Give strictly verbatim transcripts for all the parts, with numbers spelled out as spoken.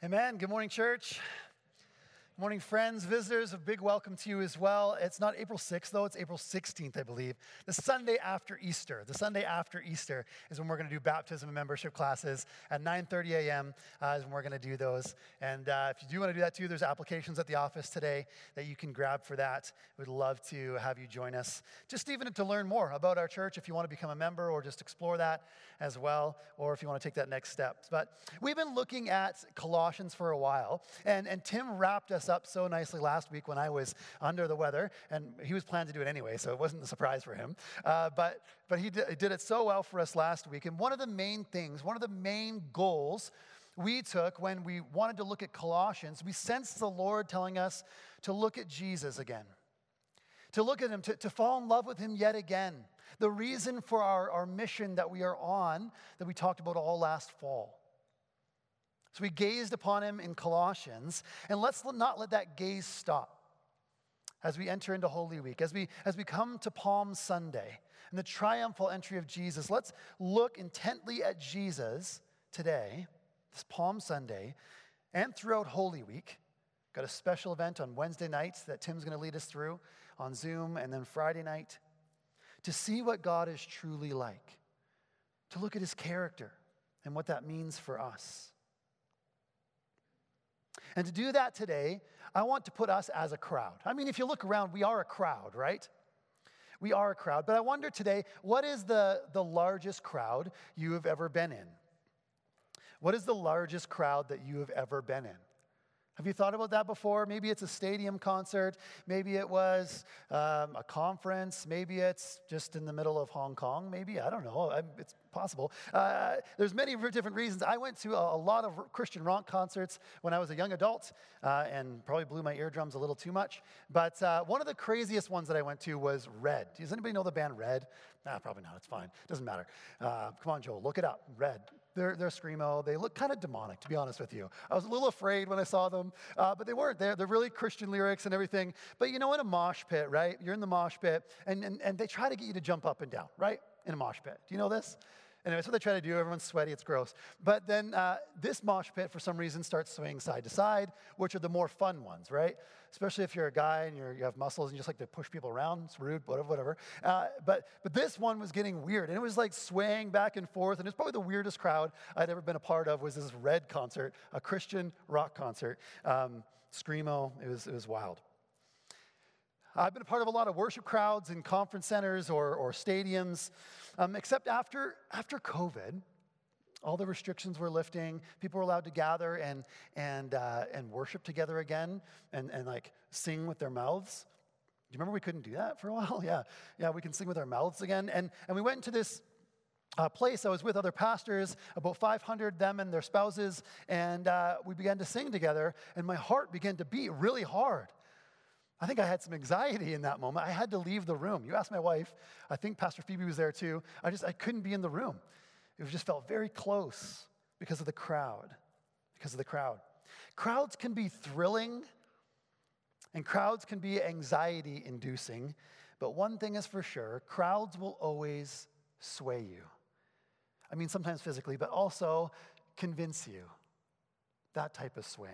Amen. Good morning, church. Good morning, friends, visitors. A big welcome to you as well. It's not April sixth, though. It's April sixteenth, I believe. The Sunday after Easter. The Sunday after Easter is when we're going to do baptism and membership classes at nine thirty a.m. Uh, is when we're going to do those. And uh, if you do want to do that, too, there's applications at the office today that you can grab for that. We'd love to have you join us. Just even to learn more about our church, if you want to become a member or just explore that as well, or if you want to take that next step. But we've been looking at Colossians for a while, and, and Tim wrapped us up so nicely last week when I was under the weather, and he was planning to do it anyway, so it wasn't a surprise for him. Uh, but but he did, he did it so well for us last week, and one of the main things, one of the main goals we took when we wanted to look at Colossians, we sensed the Lord telling us to look at Jesus again, to look at him, to, to fall in love with him yet again. The reason for our, our mission that we are on, that we talked about all last fall. So we gazed upon him in Colossians, and let's not let that gaze stop as we enter into Holy Week, as we, as we come to Palm Sunday and the triumphal entry of Jesus. Let's look intently at Jesus today, this Palm Sunday, and throughout Holy Week. Got a special event on Wednesday nights that Tim's going to lead us through on Zoom, and then Friday night, to see what God is truly like, to look at his character and what that means for us. And to do that today, I want to put us as a crowd. I mean, if you look around, we are a crowd, right? We are a crowd. But I wonder today, what is the, the largest crowd you have ever been in? What is the largest crowd that you have ever been in? Have you thought about that before? Maybe it's a stadium concert. Maybe it was um, a conference. Maybe it's just in the middle of Hong Kong. Maybe, I don't know. I, it's possible. Uh, there's many different reasons. I went to a, a lot of Christian rock concerts when I was a young adult uh, and probably blew my eardrums a little too much. But uh, one of the craziest ones that I went to was Red. Does anybody know the band Red? Nah, probably not. It's fine. Doesn't matter. Uh, come on, Joel. Look it up. Red. They're, they're screamo. They look kind of demonic, to be honest with you. I was a little afraid when I saw them, uh, but they weren't. They're, they're really Christian lyrics and everything. But you know, in a mosh pit, right? You're in the mosh pit, and, and, and they try to get you to jump up and down, right? In a mosh pit. Do you know this? Anyway, that's what they try to do. Everyone's sweaty. It's gross. But then uh, this mosh pit, for some reason, starts swaying side to side, which are the more fun ones, right? Especially if you're a guy and you're, you have muscles and you just like to push people around. It's rude, whatever, whatever. Uh, but, but this one was getting weird. And it was like swaying back and forth. And it's probably the weirdest crowd I'd ever been a part of was this Red concert, a Christian rock concert. Um, Screamo. It was, it was wild. I've been a part of a lot of worship crowds in conference centers or, or stadiums, um, except after, after COVID, all the restrictions were lifting. People were allowed to gather and, and, uh, and worship together again and, and like sing with their mouths. Do you remember we couldn't do that for a while? Yeah, yeah, we can sing with our mouths again. And, and we went into this uh, place. I was with other pastors, about five hundred, them and their spouses, and uh, we began to sing together, and my heart began to beat really hard. I think I had some anxiety in that moment. I had to leave the room. You ask my wife. I think Pastor Phoebe was there too. I just, I couldn't be in the room. It just felt very close because of the crowd, because of the crowd. Crowds can be thrilling, and crowds can be anxiety-inducing, but one thing is for sure, crowds will always sway you. I mean, sometimes physically, but also convince you. That type of swaying.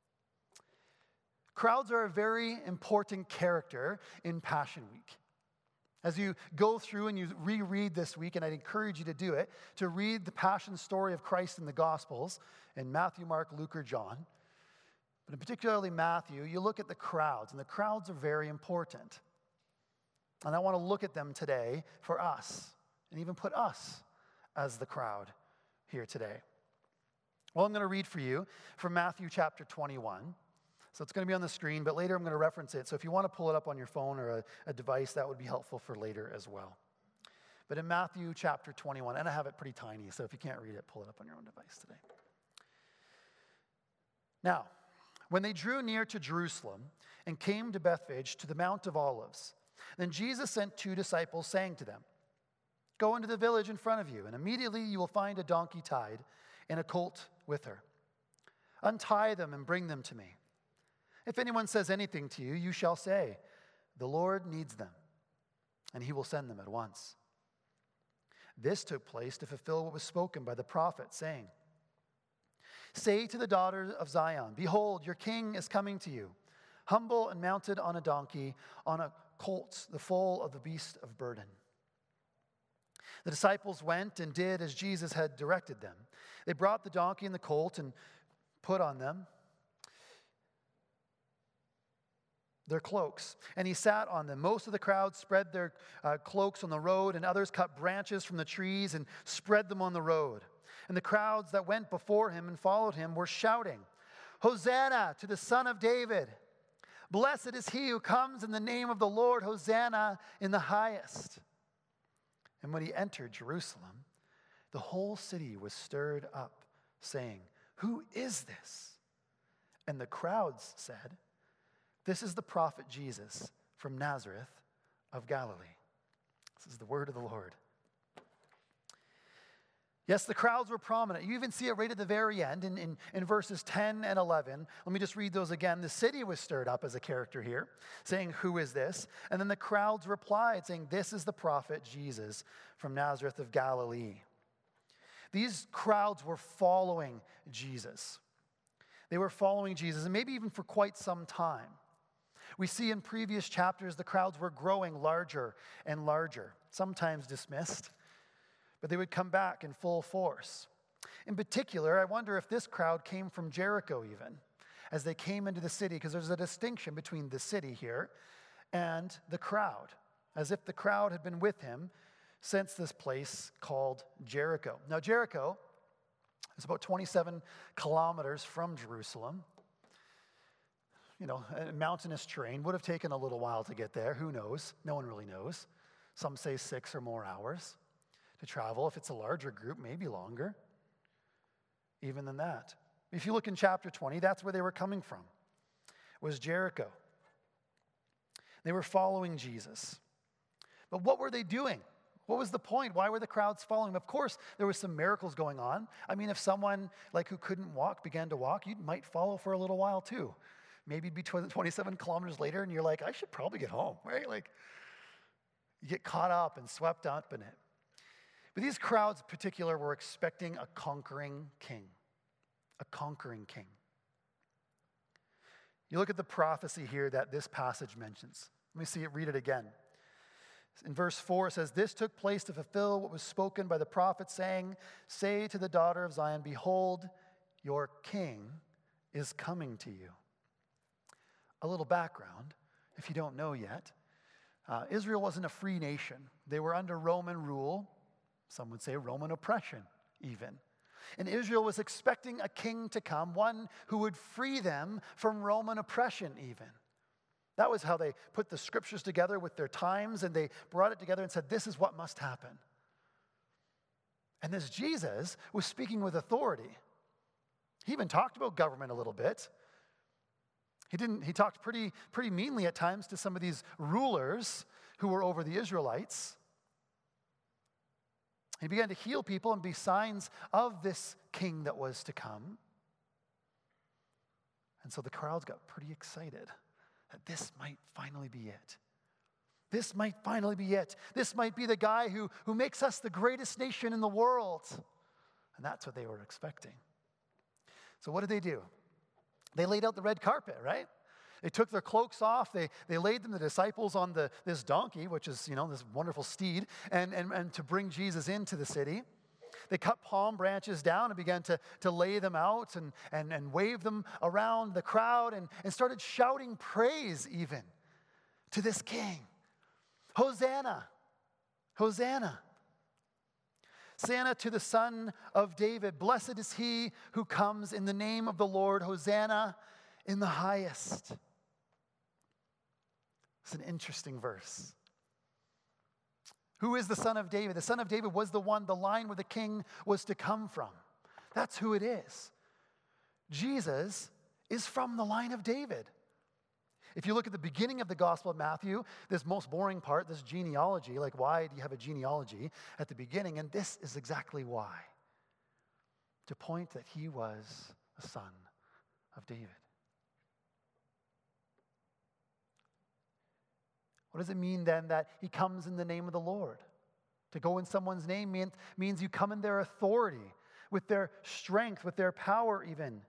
Crowds are a very important character in Passion Week. As you go through and you reread this week, and I'd encourage you to do it, to read the passion story of Christ in the Gospels in Matthew, Mark, Luke, or John. But in particularly Matthew, you look at the crowds, and the crowds are very important. And I want to look at them today for us, and even put us as the crowd here today. Well, I'm going to read for you from Matthew chapter twenty-one. So it's going to be on the screen, but later I'm going to reference it. So if you want to pull it up on your phone or a, a device, that would be helpful for later as well. But in Matthew chapter twenty-one, and I have it pretty tiny, so if you can't read it, pull it up on your own device today. Now, when they drew near to Jerusalem and came to Bethphage, to the Mount of Olives, then Jesus sent two disciples, saying to them, "Go into the village in front of you, and immediately you will find a donkey tied and a colt with her. Untie them and bring them to me. If anyone says anything to you, you shall say, 'The Lord needs them,' and he will send them at once." This took place to fulfill what was spoken by the prophet, saying, Say to the daughter of Zion, behold, your king is coming to you, humble and mounted on a donkey, on a colt, the foal of the beast of burden. The disciples went and did as Jesus had directed them. They brought the donkey and the colt and put on them their cloaks, and he sat on them. Most of the crowd spread their uh, cloaks on the road, and others cut branches from the trees and spread them on the road. And the crowds that went before him and followed him were shouting, Hosanna to the Son of David. Blessed is he who comes in the name of the Lord. Hosanna in the highest. And when he entered Jerusalem, the whole city was stirred up, saying, who is this? And the crowds said, this is the prophet Jesus from Nazareth of Galilee. This is the word of the Lord. Yes, the crowds were prominent. You even see it right at the very end in, in, in verses ten and eleven. Let me just read those again. The city was stirred up as a character here, saying, who is this? And then the crowds replied, saying, this is the prophet Jesus from Nazareth of Galilee. These crowds were following Jesus. They were following Jesus, and maybe even for quite some time. We see in previous chapters the crowds were growing larger and larger, sometimes dismissed, but they would come back in full force. In particular, I wonder if this crowd came from Jericho even, as they came into the city, because there's a distinction between the city here and the crowd, as if the crowd had been with him since this place called Jericho. Now, Jericho is about twenty-seven kilometers from Jerusalem. You know, a mountainous terrain. Would have taken a little while to get there. Who knows? No one really knows. Some say six or more hours to travel. If it's a larger group, maybe longer. Even than that. If you look in chapter twenty, that's where they were coming from, was Jericho. They were following Jesus. But what were they doing? What was the point? Why were the crowds following him? Of course, there were some miracles going on. I mean, if someone like who couldn't walk began to walk, you might follow for a little while too. Maybe be twenty-seven kilometers later and you're like, I should probably get home, right? Like, you get caught up and swept up in it. But these crowds in particular were expecting a conquering king. A conquering king. You look at the prophecy here that this passage mentions. Let me see it, read it again. In verse four, it says, this took place to fulfill what was spoken by the prophet, saying, say to the daughter of Zion, behold, your king is coming to you. A little background, if you don't know yet. Uh, Israel wasn't a free nation. They were under Roman rule. Some would say Roman oppression, even. And Israel was expecting a king to come, one who would free them from Roman oppression, even. That was how they put the scriptures together with their times, and they brought it together and said, this is what must happen. And this Jesus was speaking with authority. He even talked about government a little bit. He didn't, he talked pretty, pretty meanly at times to some of these rulers who were over the Israelites. He began to heal people and be signs of this king that was to come. And so the crowds got pretty excited that this might finally be it. This might finally be it. This might be the guy who, who makes us the greatest nation in the world. And that's what they were expecting. So what did they do? They laid out the red carpet, right? They took their cloaks off. They, they laid them, the disciples, on the, this donkey, which is, you know, this wonderful steed, and, and, and to bring Jesus into the city. They cut palm branches down and began to, to lay them out and, and, and wave them around the crowd and, and started shouting praise even to this king. Hosanna! Hosanna! Hosanna to the Son of David. Blessed is he who comes in the name of the Lord. Hosanna in the highest. It's an interesting verse. Who is the Son of David? The Son of David was the one, the line where the king was to come from. That's who it is. Jesus is from the line of David. If you look at the beginning of the Gospel of Matthew, this most boring part, this genealogy, like why do you have a genealogy at the beginning? And this is exactly why. To point that he was a son of David. What does it mean then that he comes in the name of the Lord? To go in someone's name means, means you come in their authority. with their strength, with their power even.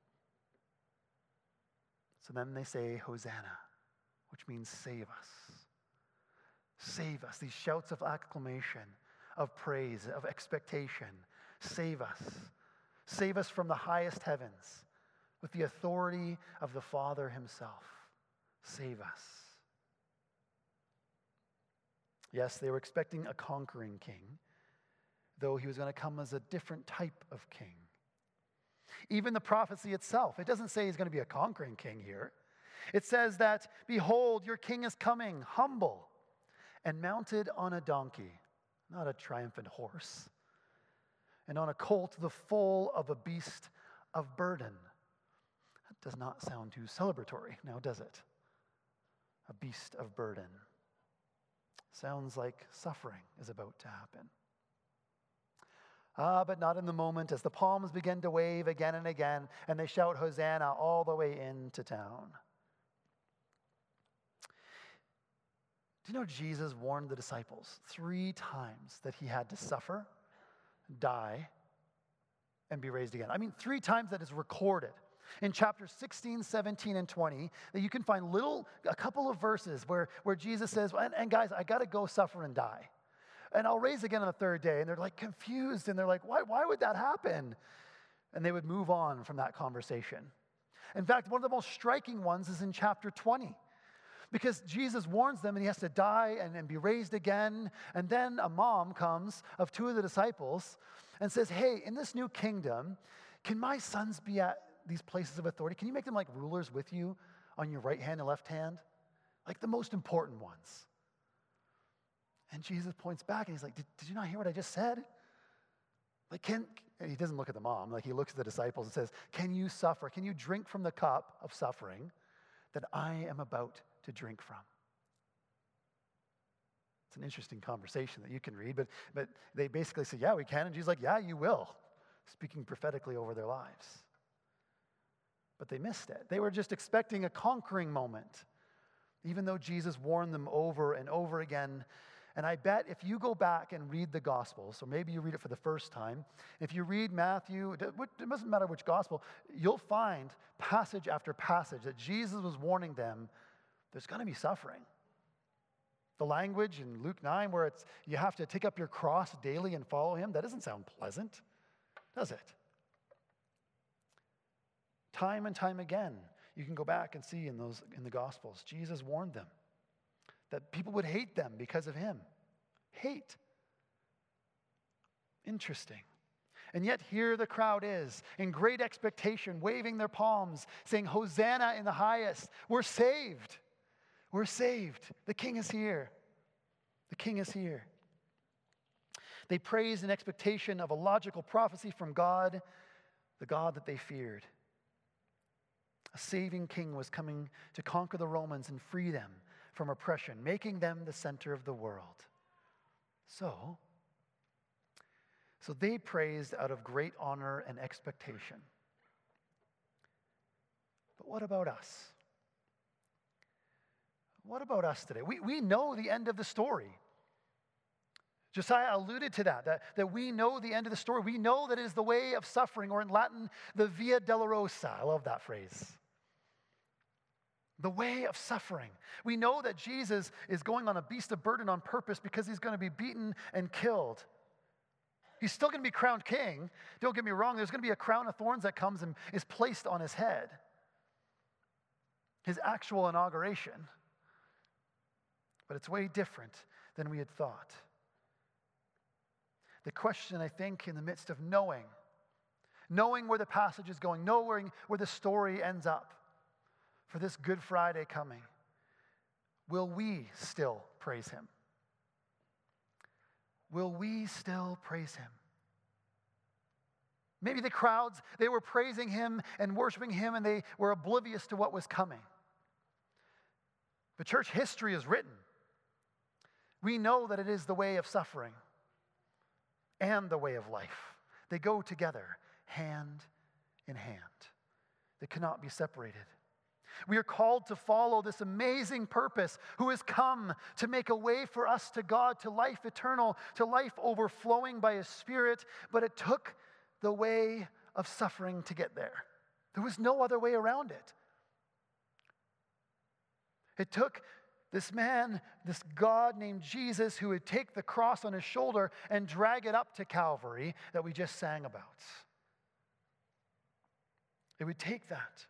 So then they say, Hosanna, which means save us. Save us. These shouts of acclamation, of praise, of expectation. Save us. Save us from the highest heavens with the authority of the Father himself. Save us. Yes, they were expecting a conquering king, though he was going to come as a different type of king. Even the prophecy itself, it doesn't say he's going to be a conquering king here. It says that, behold, your king is coming, humble, and mounted on a donkey, not a triumphant horse, and on a colt, the foal of a beast of burden. That does not sound too celebratory, now does it? A beast of burden. Sounds like suffering is about to happen. Ah, but not in the moment, as the palms begin to wave again and again, and they shout Hosanna all the way into town. Do you know Jesus warned the disciples three times that he had to suffer, die, and be raised again? I mean, three times that is recorded. In chapters sixteen, seventeen, and twenty, that you can find little, a couple of verses where, where Jesus says, and, and guys, I got to go suffer and die. And I'll raise again on the third day. And they're like confused. And they're like, why, why would that happen? And they would move on from that conversation. In fact, one of the most striking ones is in chapter twenty. Because Jesus warns them and he has to die and, and be raised again. And then a mom comes of two of the disciples and says, hey, in this new kingdom, can my sons be at these places of authority? Can you make them like rulers with you on your right hand and left hand? Like the most important ones. And Jesus points back and he's like, did, did you not hear what I just said? Like, can, and he doesn't look at the mom. Like, he looks at the disciples and says, can you suffer? Can you drink from the cup of suffering that I am about to drink from? It's an interesting conversation that you can read, but, but they basically say, yeah, we can. And Jesus is like, yeah, you will, speaking prophetically over their lives. But they missed it. They were just expecting a conquering moment, even though Jesus warned them over and over again. And I bet if you go back and read the Gospels, or maybe you read it for the first time, if you read Matthew, it doesn't matter which Gospel, you'll find passage after passage that Jesus was warning them, there's going to be suffering. The language in Luke nine where it's you have to take up your cross daily and follow him, that doesn't sound pleasant, does it? Time and time again, you can go back and see in those in the Gospels, Jesus warned them that people would hate them because of him. Hate. Interesting. And yet here the crowd is, in great expectation, waving their palms, saying, Hosanna in the highest. We're saved. We're saved. The King is here. The King is here. They praised in expectation of a logical prophecy from God, the God that they feared. A saving king was coming to conquer the Romans and free them from oppression, making them the center of the world. So, so they praised out of great honor and expectation. But what about us? What about us today? We, we know the end of the story. Josiah alluded to that, that, that we know the end of the story. We know that it is the way of suffering, or in Latin, the Via Dolorosa. I love that phrase. The way of suffering. We know that Jesus is going on a beast of burden on purpose because he's going to be beaten and killed. He's still going to be crowned king. Don't get me wrong, there's going to be a crown of thorns that comes and is placed on his head. His actual inauguration. But it's way different than we had thought. The question, I think, in the midst of knowing, knowing where the passage is going, knowing where the story ends up, for this Good Friday coming, will we still praise him? Will we still praise him? Maybe the crowds, they were praising him and worshiping him and they were oblivious to what was coming. But church history is written. We know that it is the way of suffering and the way of life. They go together, hand in hand. They cannot be separated. We are called to follow this amazing purpose who has come to make a way for us to God, to life eternal, to life overflowing by his Spirit. But it took the way of suffering to get there. There was no other way around it. It took this man, this God named Jesus, who would take the cross on his shoulder and drag it up to Calvary that we just sang about. It would take that.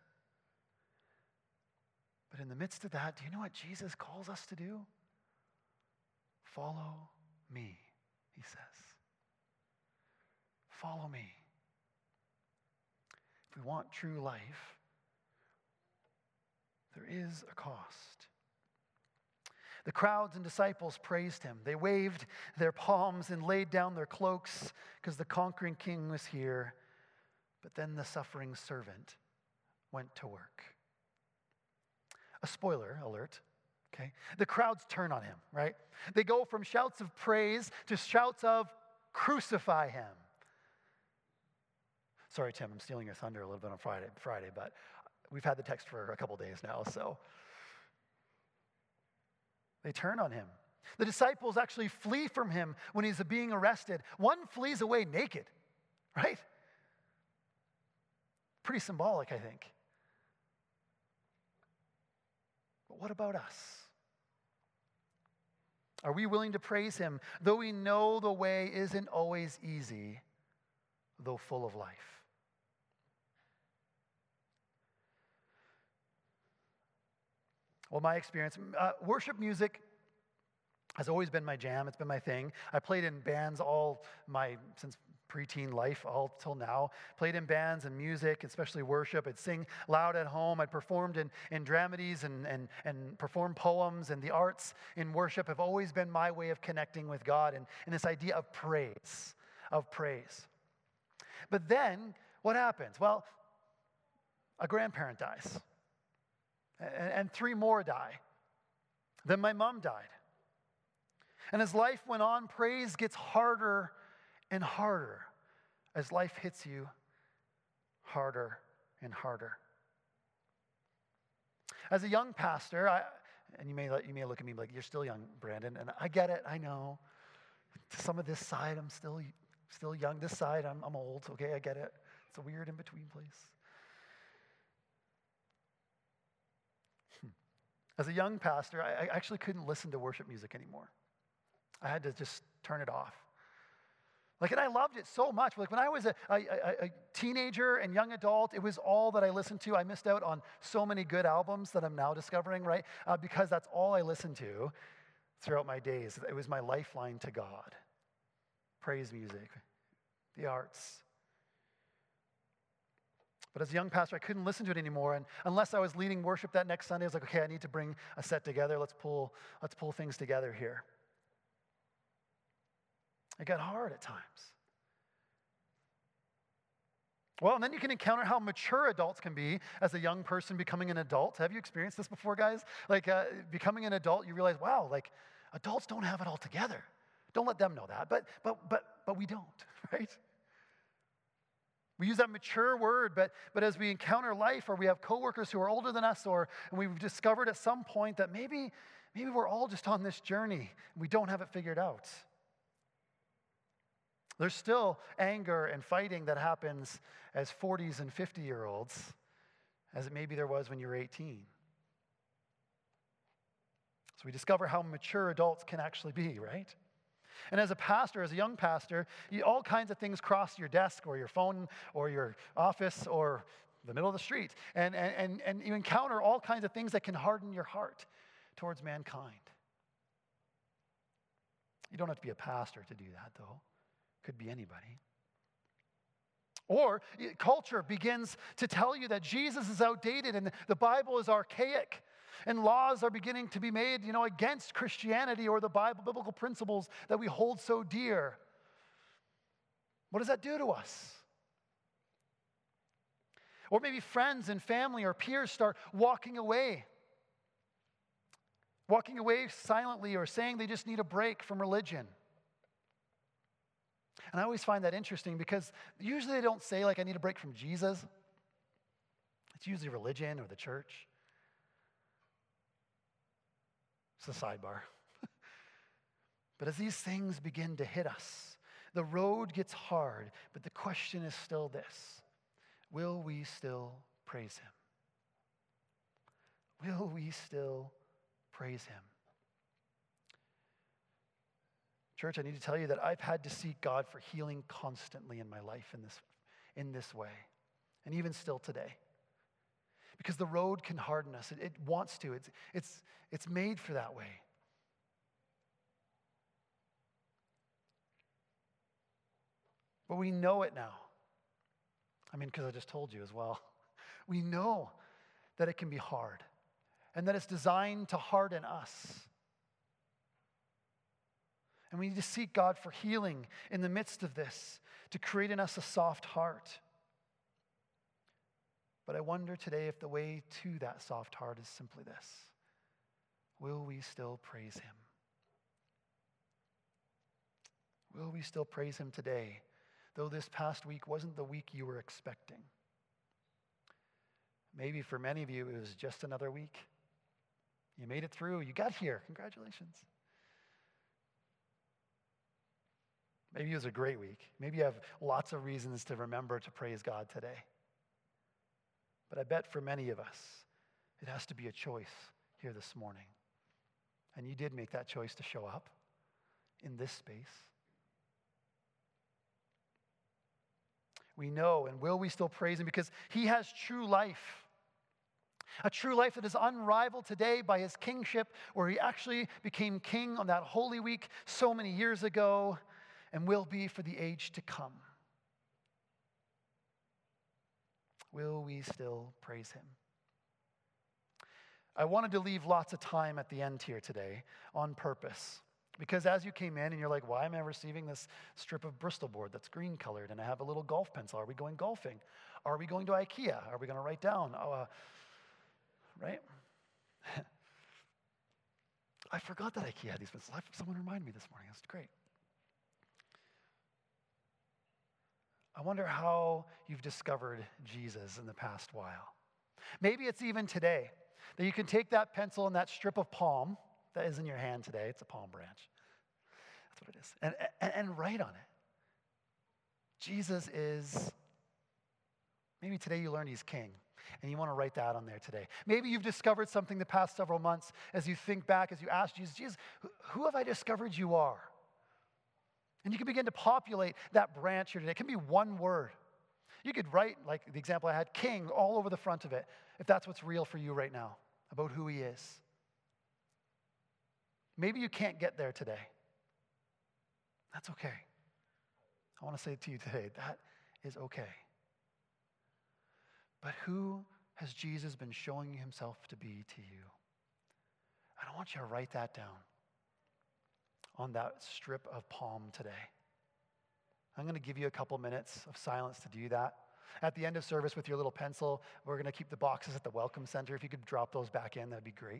But in the midst of that, do you know what Jesus calls us to do? Follow me, he says. Follow me. If we want true life, there is a cost. The crowds and disciples praised him. They waved their palms and laid down their cloaks because the conquering king was here. But then the suffering servant went to work. A spoiler alert, okay? The crowds turn on him, right? They go from shouts of praise to shouts of crucify him. Sorry, Tim, I'm stealing your thunder a little bit on Friday, Friday, but we've had the text for a couple days now, so. They turn on him. The disciples actually flee from him when he's being arrested. One flees away naked, right? Pretty symbolic, I think. But what about us? Are we willing to praise him, though we know the way isn't always easy, though full of life? Well, my experience, uh, worship music has always been my jam. It's been my thing. I played in bands all my, since preteen life, all till now. Played in bands and music, especially worship. I'd sing loud at home. I'd performed in, in dramedies and, and, and performed poems, and the arts in worship have always been my way of connecting with God and, and this idea of praise, of praise. But then, what happens? Well, a grandparent dies. And three more die. Then my mom died. And as life went on, praise gets harder and harder as life hits you harder and harder. As a young pastor, I, and you may you may look at me like, you're still young, Brandon, and I get it, I know. To some of this side, I'm still still young. This side, I'm, I'm old, okay, I get it. It's a weird in-between place. As a young pastor, I, I actually couldn't listen to worship music anymore. I had to just turn it off. Like, and I loved it so much. Like, when I was a, a, a teenager and young adult, it was all that I listened to. I missed out on so many good albums that I'm now discovering, right? Uh, because that's all I listened to throughout my days. It was my lifeline to God. Praise music, the arts. But as a young pastor, I couldn't listen to it anymore. And unless I was leading worship that next Sunday, I was like, okay, I need to bring a set together. Let's pull, let's pull things together here. It got hard at times. Well, and then you can encounter how mature adults can be as a young person becoming an adult. Have you experienced this before, guys? Like, uh, becoming an adult, you realize, wow, like, adults don't have it all together. Don't let them know that. But, but, but, but we don't, right? We use that mature word, but, but as we encounter life, or we have coworkers who are older than us, or and we've discovered at some point that maybe, maybe we're all just on this journey and we don't have it figured out. There's still anger and fighting that happens as forties and fifty-year-olds, as it maybe there was when you were eighteen. So we discover how mature adults can actually be, right? And as a pastor, as a young pastor, you, all kinds of things cross your desk or your phone or your office or the middle of the street. And, and, and you encounter all kinds of things that can harden your heart towards mankind. You don't have to be a pastor to do that, though. Could be anybody. Or culture begins to tell you that Jesus is outdated and the Bible is archaic. And laws are beginning to be made, you know, against Christianity or the Bible, biblical principles that we hold so dear. What does that do to us? Or maybe friends and family or peers start walking away. Walking away silently or saying they just need a break from religion. And I always find that interesting because usually they don't say, like, I need a break from Jesus. It's usually religion or the church. It's a sidebar. But as these things begin to hit us, The road gets hard, but the question is still this: will we still praise him? Will we still praise him? Church, I need to tell you that I've had to seek God for healing constantly in my life in this, in this way, and even still today. Because the road can harden us. It, it wants to. It's, it's, it's made for that way. But we know it now. I mean, because I just told you as well. We know that it can be hard and that it's designed to harden us. And we need to seek God for healing in the midst of this, to create in us a soft heart. But I wonder today if the way to that soft heart is simply this: will we still praise him? Will we still praise him today, though this past week wasn't the week you were expecting? Maybe for many of you, it was just another week. You made it through. You got here. Congratulations. Maybe it was a great week. Maybe you have lots of reasons to remember to praise God today. But I bet for many of us, it has to be a choice here this morning. And you did make that choice to show up in this space. We know, and will we still praise him? Because he has true life. A true life that is unrivaled today by his kingship, where he actually became king on that Holy Week so many years ago, and will be for the age to come. Will we still praise him? I wanted to leave lots of time at the end here today on purpose. Because as you came in and you're like, why am I receiving this strip of Bristol board that's green colored and I have a little golf pencil? Are we going golfing? Are we going to IKEA? Are we going to write down? Uh, right? I forgot that IKEA had these pencils. Someone reminded me this morning. That's great. I wonder how you've discovered Jesus in the past while. Maybe it's even today that you can take that pencil and that strip of palm that is in your hand today. It's a palm branch. That's what it is. And, and, and write on it. Jesus is, maybe today you learned he's king, and you want to write that on there today. Maybe you've discovered something the past several months as you think back, as you ask Jesus, Jesus, who have I discovered you are? And you can begin to populate that branch here today. It can be one word. You could write, like the example I had, king, all over the front of it, if that's what's real for you right now, about who he is. Maybe you can't get there today. That's okay. I want to say to you today, that is okay. But who has Jesus been showing himself to be to you? And I want you to write that down on that strip of palm today. I'm going to give you a couple minutes of silence to do that. At the end of service with your little pencil, we're going to keep the boxes at the Welcome Center. If you could drop those back in, that'd be great.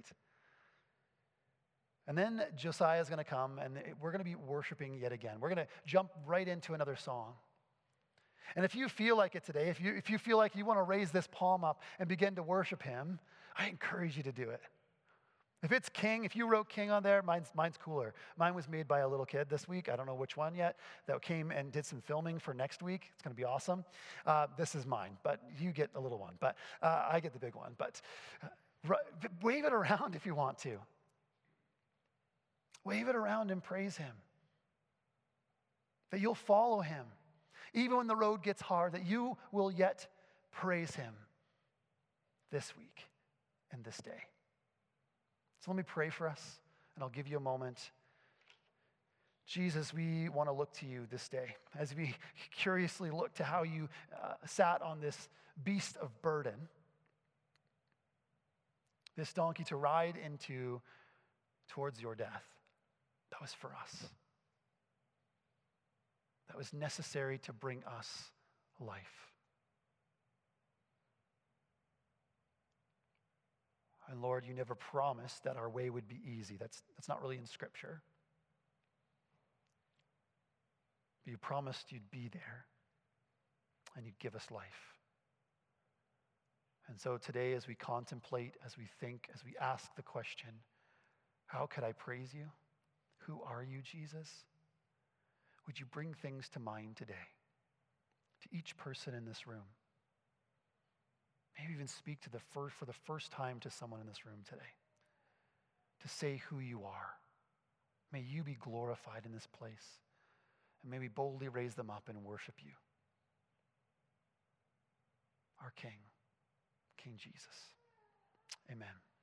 And then Josiah is going to come, and we're going to be worshiping yet again. We're going to jump right into another song. And if you feel like it today, if you, if you feel like you want to raise this palm up and begin to worship him, I encourage you to do it. If it's King, if you wrote King on there, mine's, mine's cooler. Mine was made by a little kid this week. I don't know which one yet, that came and did some filming for next week. It's going to be awesome. Uh, this is mine, but you get a little one. But uh, I get the big one. But uh, wave it around if you want to. Wave it around and praise him. That you'll follow him. Even when the road gets hard, that you will yet praise him this week and this day. So let me pray for us, and I'll give you a moment. Jesus, we want to look to you this day as we curiously look to how you uh, sat on this beast of burden, this donkey to ride into towards your death. That was for us. That was necessary to bring us life. And Lord, you never promised that our way would be easy. That's, that's not really in Scripture. But you promised you'd be there and you'd give us life. And so today, as we contemplate, as we think, as we ask the question, how could I praise you? Who are you, Jesus? would you bring things to mind today to each person in this room? Maybe even speak to the first, for the first time to someone in this room today to say who you are. May you be glorified in this place, and may we boldly raise them up and worship you. Our King, King Jesus. Amen.